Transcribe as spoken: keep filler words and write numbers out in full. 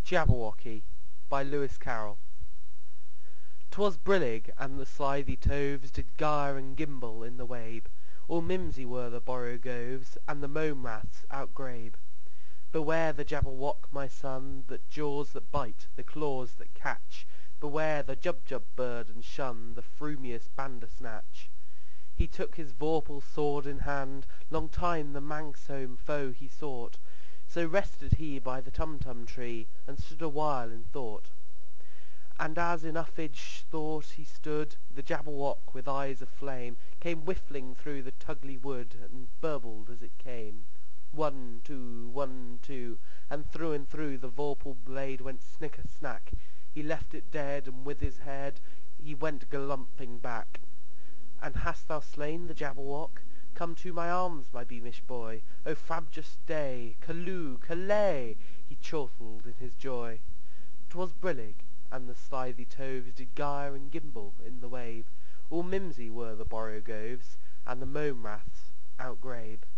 Jabberwocky by Lewis Carroll. 'Twas brillig, and the slithy toves did gyre and gimble in the wabe. All mimsy were the borogoves, and the mome raths outgrabe. Beware the Jabberwock, my son, the jaws that bite, the claws that catch. Beware the Jubjub bird, and shun the frumious Bandersnatch. He took his vorpal sword in hand, long time the manxome foe he sought. So rested he by the Tumtum tree, and stood a while in thought. And as in uffage thought he stood, the Jabberwock with eyes of flame came whiffling through the Tugly wood, and burbled as it came. One, two, one, two, and through and through the vorpal blade went snicker-snack. He left it dead, and with his head he went galumping back. And hast thou slain the Jabberwock? Come to my arms, my beamish boy, O frabjous day, Callooh, Callay, he chortled in his joy. 'Twas brillig, and the slithy toves did gyre and gimble in the wabe. All mimsy were the borogoves, and the mome raths outgrabe.